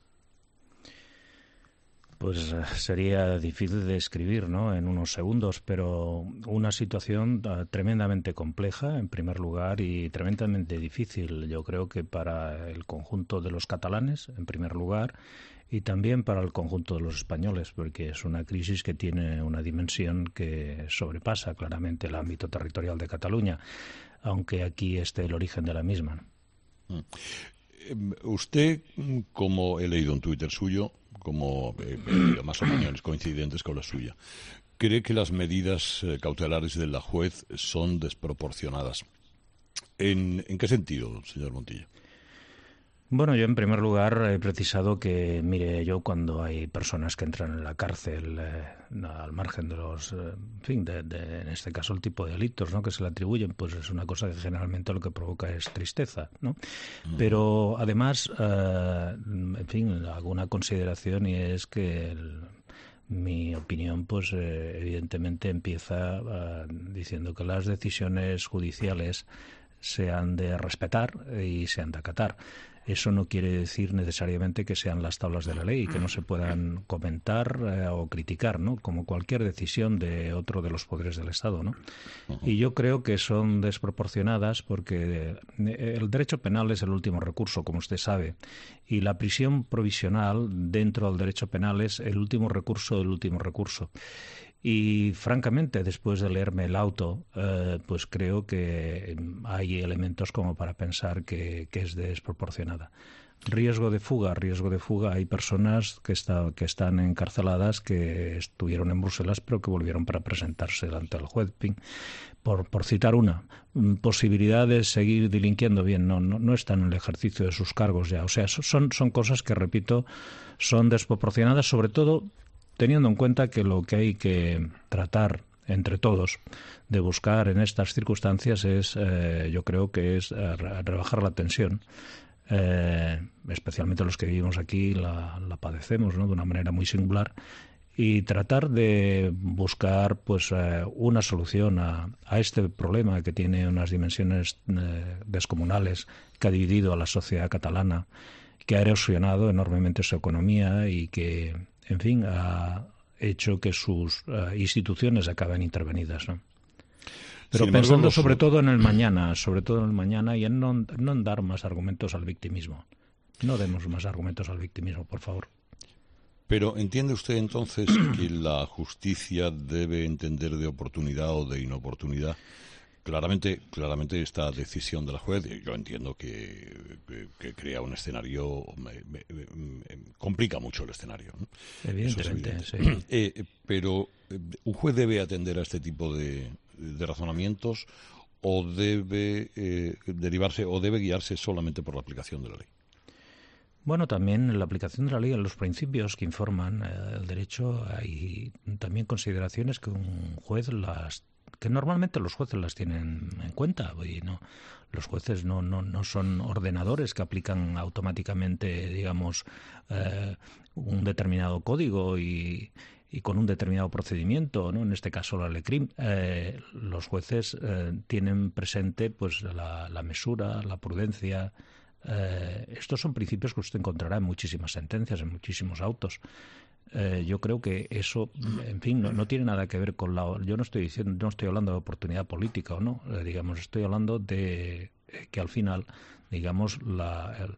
Pues sería difícil de escribir, ¿no?, en unos segundos, pero una situación tremendamente compleja, en primer lugar, y tremendamente difícil, yo creo que para el conjunto de los catalanes, en primer lugar, y también para el conjunto de los españoles, porque es una crisis que tiene una dimensión que sobrepasa claramente el ámbito territorial de Cataluña, aunque aquí esté el origen de la misma. Usted, como he leído en Twitter suyo, como más opiniones coincidentes con la suya, ¿cree que las medidas cautelares de la juez son desproporcionadas? ¿En qué sentido, señor Montilla? Bueno, yo en primer lugar he precisado que, mire, yo cuando hay personas que entran en la cárcel al margen de los, en fin, en este caso el tipo de delitos, ¿no?, que se le atribuyen, pues es una cosa que generalmente lo que provoca es tristeza, ¿no? Pero además, en fin, hago una consideración y es que mi opinión, pues evidentemente empieza diciendo que las decisiones judiciales se han de respetar y se han de acatar. Eso no quiere decir necesariamente que sean las tablas de la ley y que no se puedan comentar o criticar, ¿no?, como cualquier decisión de otro de los poderes del Estado, ¿no? Y yo creo que son desproporcionadas porque el derecho penal es el último recurso, como usted sabe, y la prisión provisional dentro del derecho penal es el último recurso del último recurso. Y francamente, después de leerme el auto, pues creo que hay elementos como para pensar que es desproporcionada. Riesgo de fuga. Hay personas que están encarceladas que estuvieron en Bruselas pero que volvieron para presentarse delante del juez. Por citar una. Posibilidad de seguir delinquiendo, bien, no están en el ejercicio de sus cargos ya. O sea, son cosas que, repito, son desproporcionadas, sobre todo teniendo en cuenta que lo que hay que tratar entre todos de buscar en estas circunstancias es, yo creo que es rebajar la tensión. Especialmente los que vivimos aquí la padecemos, ¿no?, de una manera muy singular, y tratar de buscar pues una solución a este problema que tiene unas dimensiones descomunales, que ha dividido a la sociedad catalana, que ha erosionado enormemente su economía y que, en fin, ha hecho que sus instituciones acaben intervenidas, ¿no? Pero pensando sobre todo en el mañana, y en no dar más argumentos al victimismo. No demos más argumentos al victimismo, por favor. Pero ¿entiende usted entonces que la justicia debe entender de oportunidad o de inoportunidad? Claramente esta decisión de la juez, yo entiendo que crea un escenario, complica mucho el escenario, ¿no? Evidentemente, sí. Pero un juez debe atender a este tipo de razonamientos o debe derivarse o debe guiarse solamente por la aplicación de la ley. Bueno, también en la aplicación de la ley, en los principios que informan el derecho, hay también consideraciones que un juez que normalmente los jueces las tienen en cuenta. Y no, los jueces no son ordenadores que aplican automáticamente, digamos, un determinado código y con un determinado procedimiento, ¿no? En este caso la LECRIM. Los jueces tienen presente pues la mesura, la prudencia. Estos son principios que usted encontrará en muchísimas sentencias, en muchísimos autos. Yo creo que eso, en fin, no tiene nada que ver con yo no estoy hablando de oportunidad política o no, digamos, estoy hablando de que al final, digamos, las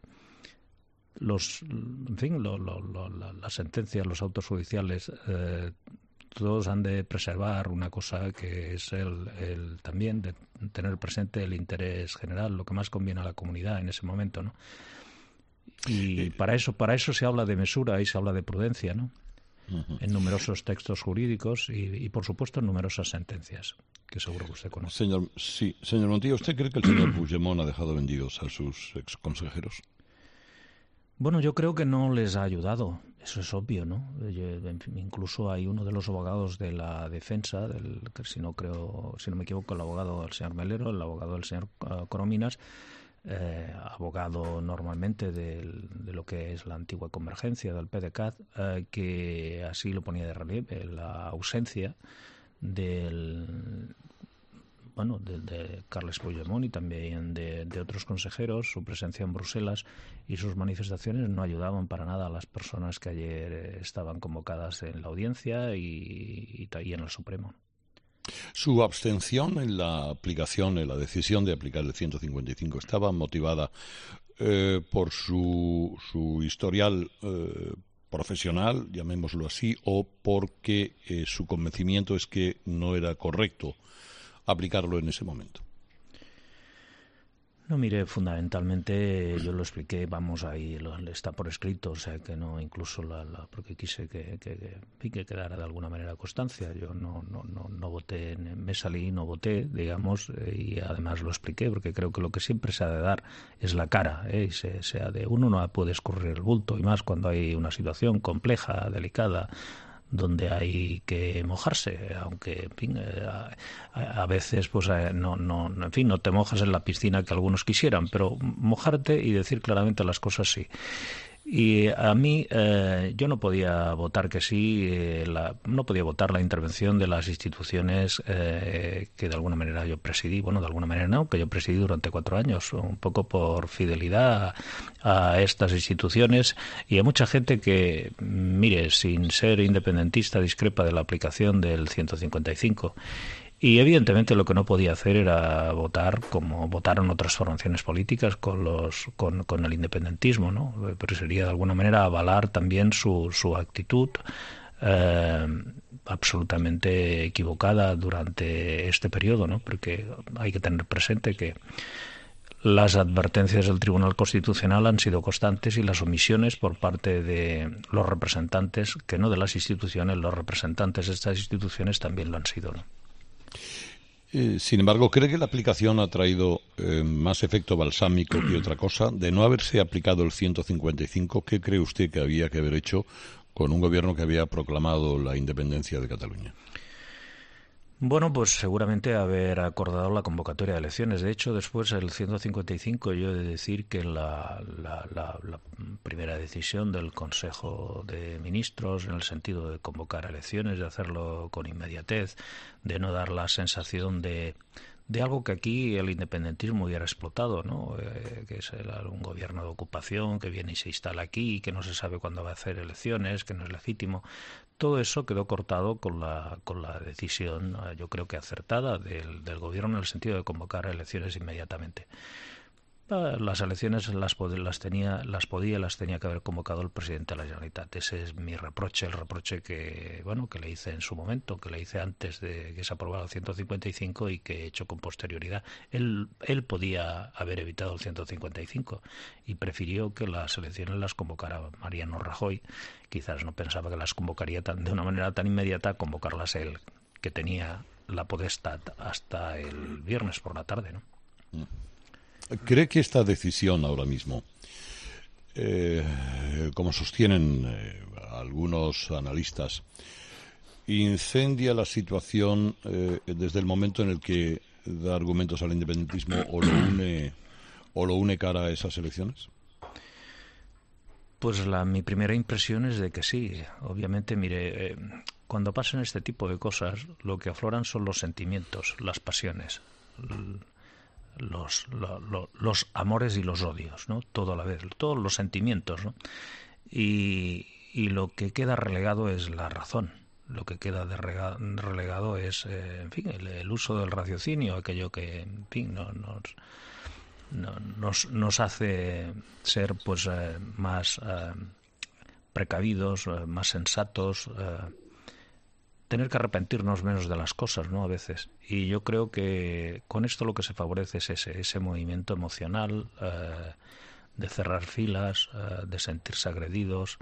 sentencias, los autos judiciales, todos han de preservar una cosa que es también de tener presente el interés general, lo que más conviene a la comunidad en ese momento, ¿no? Y para eso se habla de mesura y se habla de prudencia, ¿no? En numerosos textos jurídicos y por supuesto en numerosas sentencias que seguro que usted conoce. Señor Montilla, ¿usted cree que el señor Puigdemont ha dejado vendidos a sus exconsejeros? Bueno, yo creo que no les ha ayudado, eso es obvio, ¿no? Incluso hay uno de los abogados de la defensa, que si no me equivoco, el abogado del señor Melero, el abogado del señor Corominas, abogado normalmente de lo que es la antigua Convergencia, del PDeCAT, que así lo ponía de relieve, la ausencia de Carles Puigdemont y también de otros consejeros, su presencia en Bruselas y sus manifestaciones no ayudaban para nada a las personas que ayer estaban convocadas en la audiencia y en el Supremo. Su abstención en la decisión de aplicar el 155 estaba motivada por su historial profesional, llamémoslo así, o porque su convencimiento es que no era correcto aplicarlo en ese momento. No, mire, fundamentalmente yo lo expliqué, ahí está por escrito, o sea que no, incluso porque quise que quedara de alguna manera constancia. Yo no voté, me salí, no voté, digamos, y además lo expliqué porque creo que lo que siempre se ha de dar es la cara, y uno no puede escurrir el bulto, y más cuando hay una situación compleja, delicada, donde hay que mojarse, aunque en fin, a veces pues no te mojas en la piscina que algunos quisieran, pero mojarte y decir claramente las cosas sí. Y a mí yo no podía votar que sí, no podía votar la intervención de las instituciones que de alguna manera yo presidí, de alguna manera no, que yo presidí durante 4 años, un poco por fidelidad a estas instituciones, y a mucha gente que, mire, sin ser independentista, discrepa de la aplicación del 155. Y evidentemente lo que no podía hacer era votar como votaron otras formaciones políticas con el independentismo, ¿no? Pero sería de alguna manera avalar también su actitud absolutamente equivocada durante este periodo, ¿no? Porque hay que tener presente que las advertencias del Tribunal Constitucional han sido constantes y las omisiones por parte de los representantes, que no de las instituciones, los representantes de estas instituciones también lo han sido, ¿no? Sin embargo, ¿cree que la aplicación ha traído más efecto balsámico que otra cosa? De no haberse aplicado el 155, ¿qué cree usted que había que haber hecho con un gobierno que había proclamado la independencia de Cataluña? Bueno, pues seguramente haber acordado la convocatoria de elecciones. De hecho, después del 155, yo he de decir que la primera decisión del Consejo de Ministros, en el sentido de convocar elecciones, de hacerlo con inmediatez, de no dar la sensación de algo que aquí el independentismo hubiera explotado, ¿no? Que es un gobierno de ocupación que viene y se instala aquí, que no se sabe cuándo va a hacer elecciones, que no es legítimo. Todo eso quedó cortado con la decisión, yo creo que acertada, del gobierno en el sentido de convocar elecciones inmediatamente. Las elecciones las tenía que haber convocado el presidente de la Generalitat. Ese es mi reproche, el reproche que le hice en su momento, que le hice antes de que se aprobara el 155 y que he hecho con posterioridad. Él podía haber evitado el 155 y prefirió que las elecciones las convocara Mariano Rajoy. Quizás no pensaba que las convocaría de una manera tan inmediata, convocarlas él, que tenía la potestad hasta el viernes por la tarde, ¿no? ¿Cree que esta decisión ahora mismo, como sostienen algunos analistas, incendia la situación desde el momento en el que da argumentos al independentismo o lo une cara a esas elecciones? Pues mi primera impresión es de que sí. Obviamente, mire, cuando pasan este tipo de cosas, lo que afloran son los sentimientos, las pasiones, los amores y los odios, ¿no? Todo a la vez, todos los sentimientos, ¿no? Y lo que queda relegado es la razón. Lo que queda relegado es, el uso del raciocinio, aquello que, nos hace ser, pues, más precavidos, más sensatos, tener que arrepentirnos menos de las cosas, ¿no? A veces. Y yo creo que con esto lo que se favorece es ese movimiento emocional, de cerrar filas, de sentirse agredidos.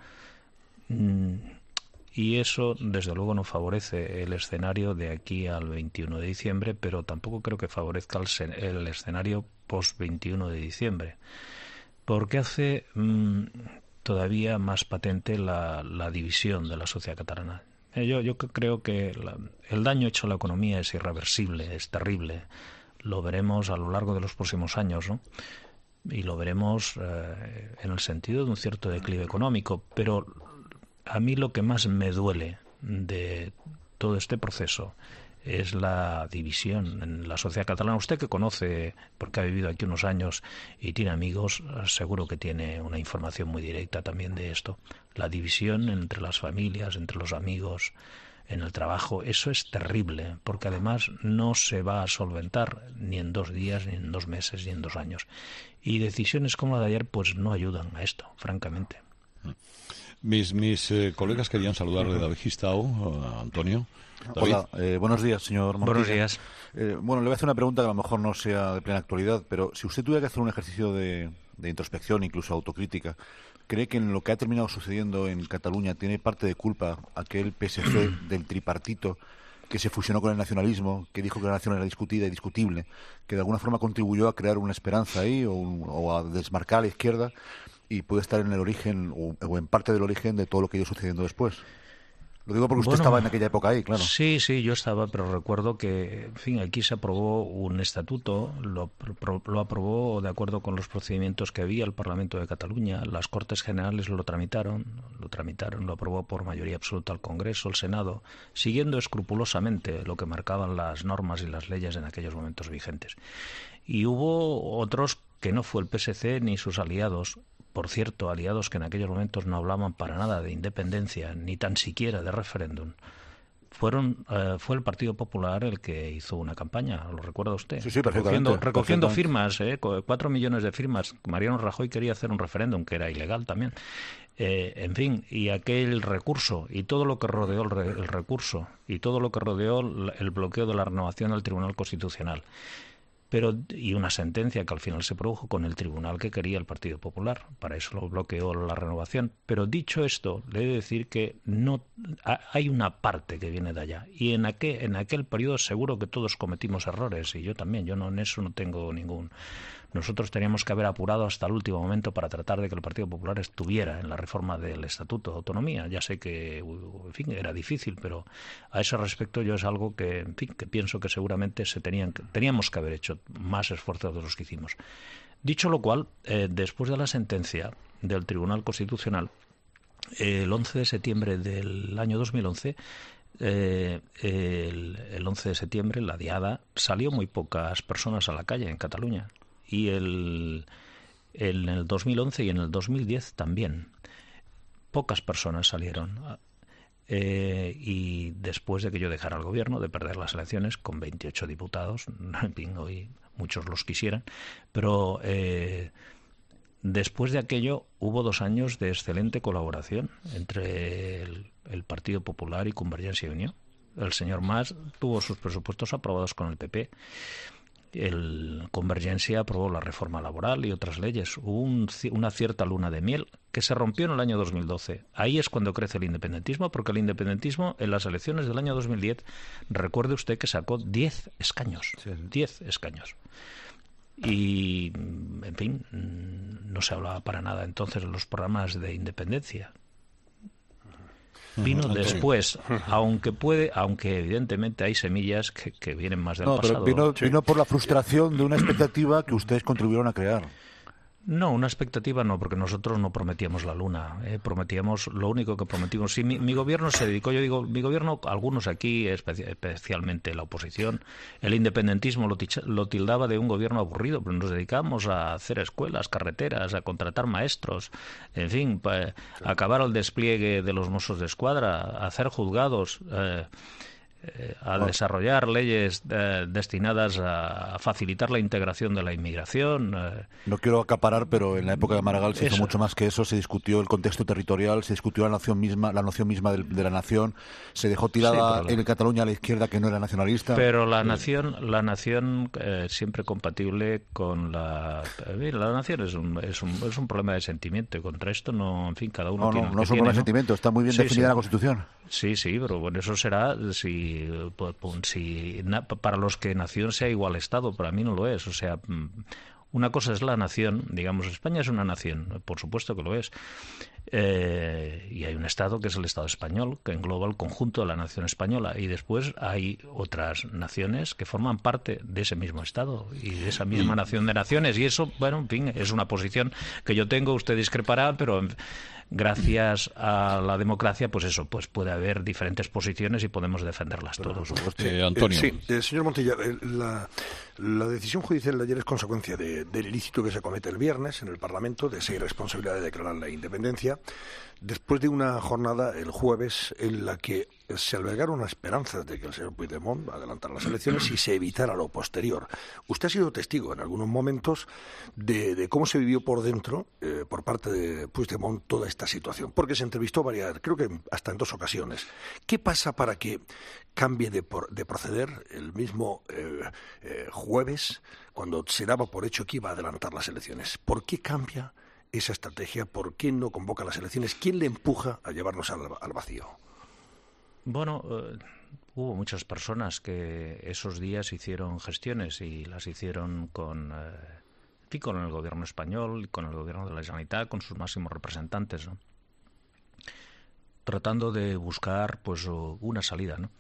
Y eso, desde luego, no favorece el escenario de aquí al 21 de diciembre, pero tampoco creo que favorezca el escenario post-21 de diciembre, porque hace todavía más patente la división de la sociedad catalana. Yo creo que el daño hecho a la economía es irreversible, es terrible. Lo veremos a lo largo de los próximos años, ¿no? Y lo veremos en el sentido de un cierto declive económico. Pero a mí lo que más me duele de todo este proceso es la división en la sociedad catalana. Usted que conoce, porque ha vivido aquí unos años y tiene amigos, seguro que tiene una información muy directa también de esto. La división entre las familias, entre los amigos, en el trabajo, eso es terrible, porque además no se va a solventar ni en 2 días, ni en 2 meses, ni en 2 años. Y decisiones como la de ayer pues no ayudan a esto, francamente. Mis colegas querían saludarle, David Gistau, Antonio. David. Hola, buenos días, señor Montilla. Buenos días. Bueno, le voy a hacer una pregunta que a lo mejor no sea de plena actualidad, pero si usted tuviera que hacer un ejercicio de introspección, incluso autocrítica, ¿cree que en lo que ha terminado sucediendo en Cataluña tiene parte de culpa aquel PSC del tripartito que se fusionó con el nacionalismo, que dijo que la nación era discutida y discutible, que de alguna forma contribuyó a crear una esperanza ahí o a desmarcar a la izquierda y puede estar en el origen o en parte del origen de todo lo que ha ido sucediendo después? Lo digo porque usted estaba en aquella época ahí, claro. Sí, yo estaba, pero recuerdo que, en fin, aquí se aprobó un estatuto, lo aprobó de acuerdo con los procedimientos que había el Parlamento de Cataluña, las Cortes Generales lo tramitaron, lo aprobó por mayoría absoluta el Congreso, el Senado, siguiendo escrupulosamente lo que marcaban las normas y las leyes en aquellos momentos vigentes. Y hubo otros que no fue el PSC ni sus aliados, por cierto, aliados que en aquellos momentos no hablaban para nada de independencia, ni tan siquiera de referéndum. Fue el Partido Popular el que hizo una campaña, ¿lo recuerda usted? Sí, perfectamente. Recogiendo firmas, 4 millones de firmas. Mariano Rajoy quería hacer un referéndum, que era ilegal también. En fin, y aquel recurso, y todo lo que rodeó el recurso, y todo lo que rodeó el bloqueo de la renovación del Tribunal Constitucional. Y una sentencia que al final se produjo con el tribunal que quería el Partido Popular. Para eso lo bloqueó la renovación. Pero dicho esto, le he de decir que no hay una parte que viene de allá. Y en aquel periodo seguro que todos cometimos errores. Y yo también. En eso no tengo ningún nosotros teníamos que haber apurado hasta el último momento para tratar de que el Partido Popular estuviera en la reforma del Estatuto de Autonomía. Ya sé que, en fin, era difícil, pero a ese respecto yo es algo que, en fin, que pienso que seguramente teníamos que haber hecho más esfuerzos de los que hicimos. Dicho lo cual, después de la sentencia del Tribunal Constitucional, el 11 de septiembre del año 2011, el 11 de septiembre, la diada, salió muy pocas personas a la calle en Cataluña. Y en el 2011 y en el 2010 también. Pocas personas salieron. Y después de que yo dejara el gobierno, de perder las elecciones con 28 diputados, hoy muchos los quisieran, pero después de aquello hubo 2 años de excelente colaboración entre el Partido Popular y Convergencia y Unió. El señor Mas tuvo sus presupuestos aprobados con el PP. El Convergencia aprobó la reforma laboral y otras leyes. Hubo una cierta luna de miel que se rompió en el año 2012. Ahí es cuando crece el independentismo, porque el independentismo en las elecciones del año 2010, recuerde usted que sacó 10 escaños. Sí. 10 escaños. Y, en fin, no se hablaba para nada entonces en los programas de independencia. Vino después, aunque evidentemente hay semillas que vienen más del pasado. Pero vino por la frustración de una expectativa que ustedes contribuyeron a crear. No, una expectativa no, porque nosotros no prometíamos la luna. Prometíamos, lo único que prometimos. Sí, mi gobierno se dedicó, yo digo, mi gobierno, algunos aquí, especialmente la oposición, el independentismo lo tildaba de un gobierno aburrido, pero nos dedicamos a hacer escuelas, carreteras, a contratar maestros, en fin, a acabar el despliegue de los Mossos de Escuadra, a hacer juzgados, a desarrollar leyes destinadas a facilitar la integración de la inmigración. No quiero acaparar, pero en la época de Maragall se hizo mucho más que eso. Se discutió el contexto territorial, se discutió la noción misma de la nación, se dejó tirada en Cataluña a la izquierda, que no era nacionalista. Pero la nación siempre compatible con la nación es un problema de sentimiento, y contra esto no, en fin, cada uno tiene. No es un problema de sentimiento, está muy bien definida la Constitución. Sí, pero bueno, eso será si para los que nación sea igual Estado. Para mí no lo es. O sea, una cosa es la nación, digamos, España es una nación, por supuesto que lo es, y hay un Estado que es el Estado español, que engloba el conjunto de la nación española, y después hay otras naciones que forman parte de ese mismo Estado y de esa misma nación de naciones, y eso, bueno, en fin, es una posición que yo tengo, usted discrepará, pero gracias a la democracia, pues eso, pues puede haber diferentes posiciones y podemos defenderlas todos. Antonio. Señor Montilla, la decisión judicial de ayer es consecuencia del ilícito que se comete el viernes en el Parlamento, de esa irresponsabilidad de declarar la independencia, después de una jornada el jueves en la que se albergaron esperanzas de que el señor Puigdemont adelantara las elecciones y se evitara lo posterior. Usted ha sido testigo en algunos momentos de cómo se vivió por dentro, por parte de Puigdemont, toda esta situación, porque se entrevistó creo que hasta en 2 ocasiones. ¿Qué pasa para que cambie de proceder el mismo jueves, cuando se daba por hecho que iba a adelantar las elecciones? ¿Por qué cambia esa estrategia? ¿Por qué no convoca las elecciones? ¿Quién le empuja a llevarnos al vacío? Bueno, hubo muchas personas que esos días hicieron gestiones y las hicieron con el gobierno español, con el gobierno de la Generalitat, con sus máximos representantes, ¿no? Tratando de buscar pues una salida, ¿no?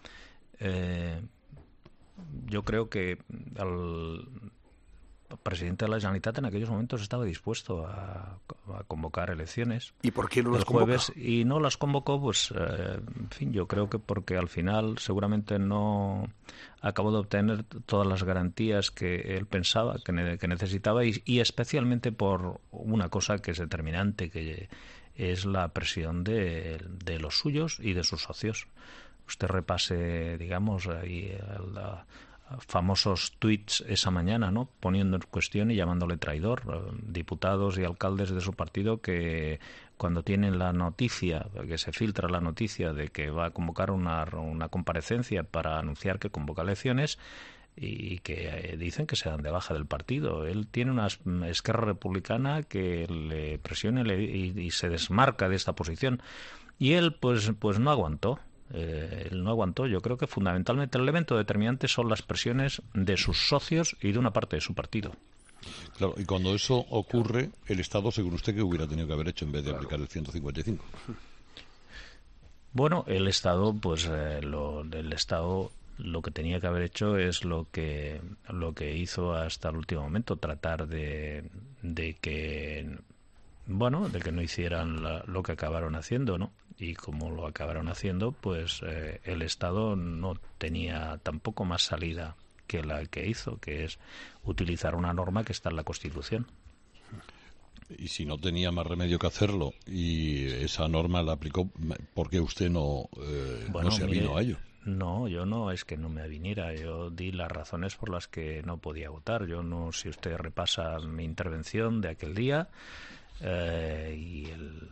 Yo creo que el presidente de la Generalitat en aquellos momentos estaba dispuesto a convocar elecciones. ¿Y por qué no las convocó? Y no las convocó, pues, en fin, yo creo que porque al final seguramente no acabó de obtener todas las garantías que él pensaba que necesitaba, y especialmente por una cosa que es determinante, que es la presión de los suyos y de sus socios. Usted repase, digamos, ahí famosos tweets esa mañana, ¿no?, poniendo en cuestión y llamándole traidor, diputados y alcaldes de su partido que cuando tienen la noticia, que se filtra la noticia de que va a convocar una comparecencia para anunciar que convoca elecciones, y que dicen que se dan de baja del partido. Él tiene una Esquerra Republicana que le presiona y se desmarca de esta posición, y él pues no aguantó. Él no aguantó. Yo creo que fundamentalmente el elemento determinante son las presiones de sus socios y de una parte de su partido. Claro, y cuando eso ocurre, el Estado, según usted, ¿qué hubiera tenido que haber hecho en vez de aplicar el 155? Bueno, el Estado, pues el Estado lo que tenía que haber hecho es lo que hizo hasta el último momento, tratar de que no hicieran lo que acabaron haciendo, ¿no? Y como lo acabaron haciendo, pues el Estado no tenía tampoco más salida que la que hizo, que es utilizar una norma que está en la Constitución. Y si no tenía más remedio que hacerlo y esa norma la aplicó, ¿por qué usted no se avinó a ello? No, yo no es que no me aviniera, yo di las razones por las que no podía votar. Yo no, si usted repasa mi intervención de aquel día y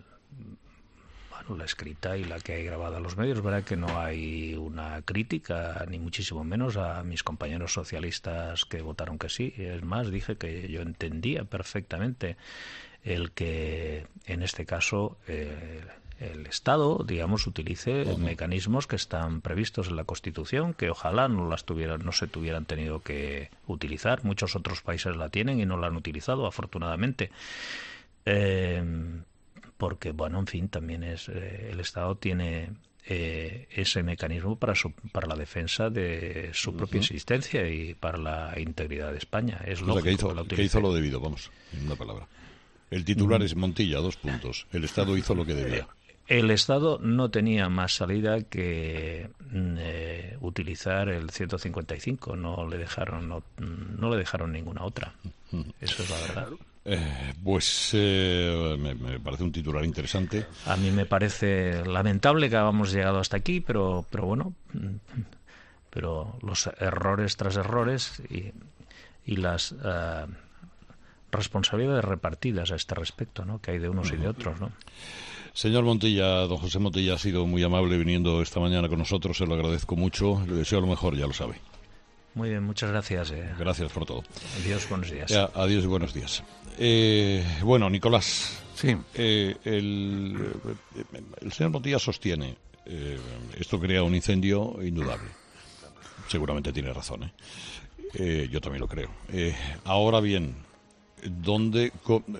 la escrita y la que hay grabada en los medios, verá que no hay una crítica, ni muchísimo menos a mis compañeros socialistas que votaron que sí. Es más, dije que yo entendía perfectamente el que, en este caso, el Estado, digamos, utilice mecanismos que están previstos en la Constitución, que ojalá no se tuvieran tenido que utilizar. Muchos otros países la tienen y no la han utilizado, afortunadamente. Porque, bueno, en fin, también el Estado tiene ese mecanismo para la defensa de su propia existencia y para la integridad de España. Es lógico que hizo lo debido, vamos, en una palabra. El titular es Montilla, 2 puntos. El Estado hizo lo que debía. El Estado no tenía más salida que utilizar el 155. No le dejaron ninguna otra. Eso es la verdad. Me parece un titular interesante. A mí me parece lamentable que hayamos llegado hasta aquí, pero bueno, pero los errores tras errores y las responsabilidades repartidas a este respecto, ¿no? Que hay de unos y de otros, ¿no? Señor Montilla, don José Montilla ha sido muy amable viniendo esta mañana con nosotros, se lo agradezco mucho, le deseo lo mejor, ya lo sabe. Muy bien, muchas gracias. Gracias por todo. Adiós, buenos días. Adiós y buenos días. Bueno, Nicolás. Sí. El señor Montilla sostiene, esto crea un incendio indudable. Seguramente tiene razón, yo también lo creo. Ahora bien, ¿dónde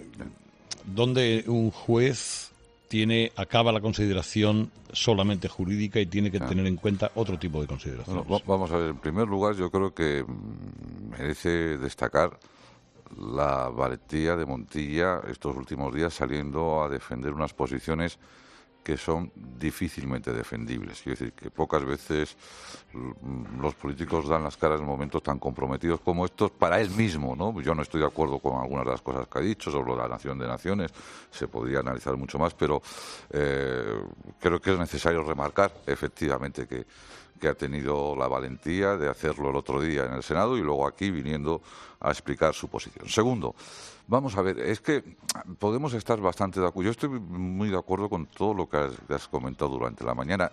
un juez acaba la consideración solamente jurídica y tiene que tener en cuenta otro tipo de consideraciones? Bueno, vamos a ver, en primer lugar yo creo que merece destacar la valentía de Montilla estos últimos días saliendo a defender unas posiciones que son difícilmente defendibles. Quiero decir que pocas veces los políticos dan las caras en momentos tan comprometidos como estos para él mismo, ¿no? Yo no estoy de acuerdo con algunas de las cosas que ha dicho sobre la nación de naciones, se podría analizar mucho más, pero creo que es necesario remarcar efectivamente que ha tenido la valentía de hacerlo el otro día en el Senado y luego aquí viniendo a explicar su posición. Segundo, vamos a ver, es que podemos estar bastante de acuerdo. Yo estoy muy de acuerdo con todo lo que has comentado durante la mañana.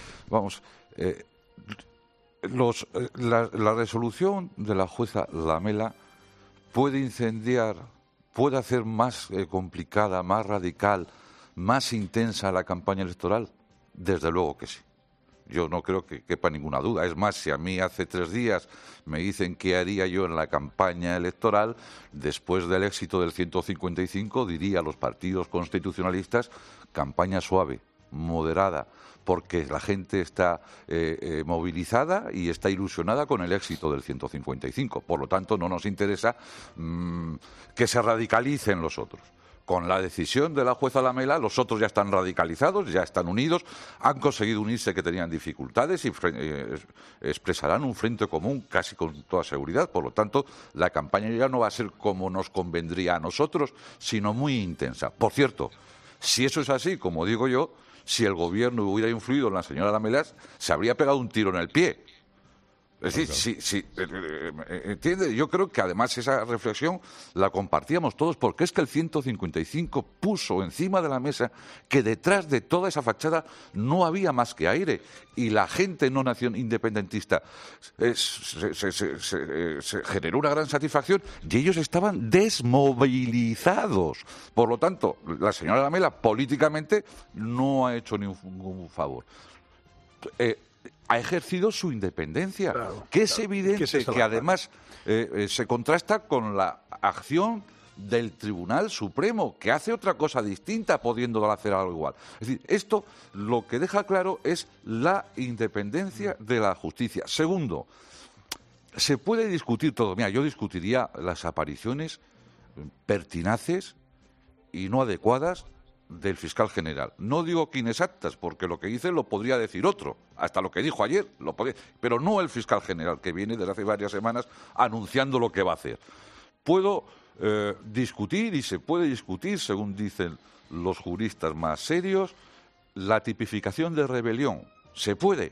La resolución de la jueza Lamela puede incendiar, puede hacer más complicada, más radical, más intensa la campaña electoral. Desde luego que sí. Yo no creo que quepa ninguna duda. Es más, si a mí hace 3 días me dicen qué haría yo en la campaña electoral, después del éxito del 155, diría a los partidos constitucionalistas, campaña suave, moderada, porque la gente está movilizada y está ilusionada con el éxito del 155. Por lo tanto, no nos interesa que se radicalicen los otros. Con la decisión de la jueza Lamela, los otros ya están radicalizados, ya están unidos, han conseguido unirse que tenían dificultades y expresarán un frente común casi con toda seguridad. Por lo tanto, la campaña ya no va a ser como nos convendría a nosotros, sino muy intensa. Por cierto, si eso es así, como digo yo, si el gobierno hubiera influido en la señora Lamela, se habría pegado un tiro en el pie. Es decir, sí, ¿entiende? Yo creo que además esa reflexión la compartíamos todos, porque es que el 155 puso encima de la mesa que detrás de toda esa fachada no había más que aire, y la gente no nación independentista se generó una gran satisfacción y ellos estaban desmovilizados. Por lo tanto, la señora Lamela políticamente no ha hecho ningún favor. ha ejercido su independencia, que es evidente que además se contrasta con la acción del Tribunal Supremo, que hace otra cosa distinta, pudiendo hacer algo igual. Es decir, esto lo que deja claro es la independencia de la justicia. Segundo, se puede discutir todo. Mira, yo discutiría las apariciones pertinaces y no adecuadas del fiscal general. No digo que inexactas, porque lo que dice lo podría decir otro, hasta lo que dijo ayer, pero no el fiscal general, que viene desde hace varias semanas anunciando lo que va a hacer. Puedo discutir, y se puede discutir, según dicen los juristas más serios, la tipificación de rebelión. Se puede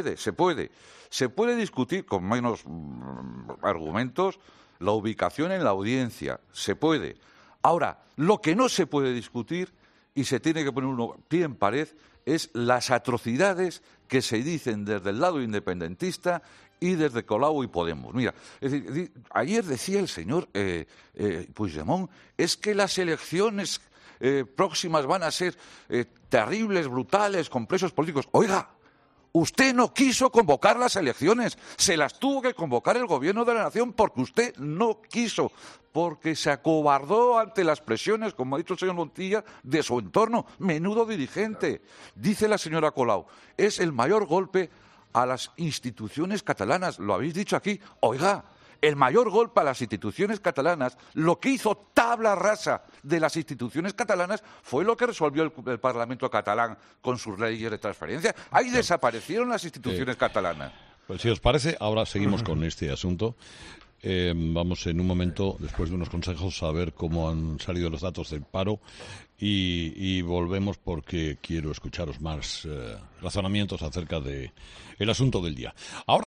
discutir con menos argumentos la ubicación en la audiencia. Se puede. Ahora, lo que no se puede discutir, y se tiene que poner uno pie en pared, es las atrocidades que se dicen desde el lado independentista y desde Colau y Podemos. Mira, es decir, ayer decía el señor Puigdemont, es que las elecciones próximas van a ser terribles, brutales, con presos políticos. Oiga, usted no quiso convocar las elecciones, se las tuvo que convocar el gobierno de la nación porque usted no quiso, porque se acobardó ante las presiones, como ha dicho el señor Montilla, de su entorno. Menudo dirigente. Dice la señora Colau, es el mayor golpe a las instituciones catalanas. Lo habéis dicho aquí. Oiga, el mayor golpe a las instituciones catalanas, lo que hizo tabla rasa de las instituciones catalanas, fue lo que resolvió el Parlamento catalán con sus leyes de transferencia. Ahí desaparecieron las instituciones catalanas. Pues si os parece, ahora seguimos con este asunto. Vamos en un momento, después de unos consejos, a ver cómo han salido los datos del paro y volvemos porque quiero escucharos más razonamientos acerca de el asunto del día. Ahora